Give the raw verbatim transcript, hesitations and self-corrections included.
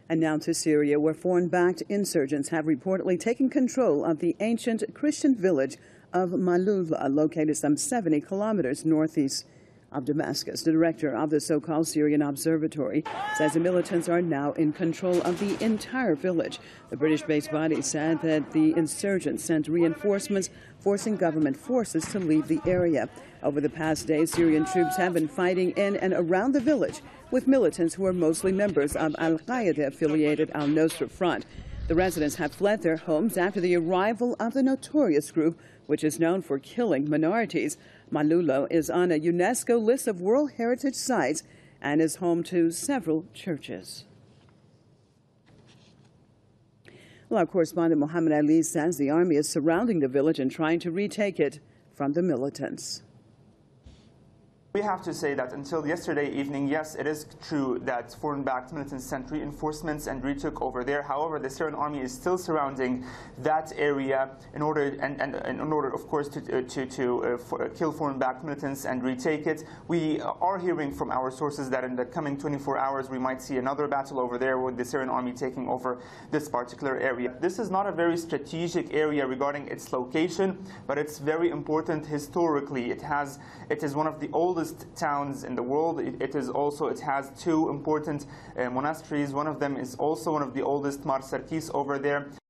And now to Syria, where foreign-backed insurgents have reportedly taken control of the ancient Christian village of Maaloula, located some seventy kilometers northeast of Damascus. The director of the so-called Syrian Observatory says the militants are now in control of the entire village. The British-based body said that the insurgents sent reinforcements, forcing government forces to leave the area. Over the past days, Syrian troops have been fighting in and around the village with militants who are mostly members of Al-Qaeda-affiliated Al-Nusra Front. The residents have fled their homes after the arrival of the notorious group, which is known for killing minorities. Maaloula is on a UNESCO list of World Heritage Sites and is home to several churches. Well, our correspondent Mohammed Ali says the army is surrounding the village and trying to retake it from the militants. We have to say that until yesterday evening, yes, it is true that foreign-backed militants sent reinforcements and retook over there. However, the Syrian army is still surrounding that area in order, and, and, and in order, of course, to uh, to, to uh, for, uh, kill foreign-backed militants and retake it. We are hearing from our sources that in the coming twenty-four hours, we might see another battle over there with the Syrian army taking over this particular area. This is not a very strategic area regarding its location, but it's very important historically. It has, it is one of the oldest towns in the world. It, it is also, it has two important uh, monasteries. One of them is also one of the oldest, Mar Sarkis, over there.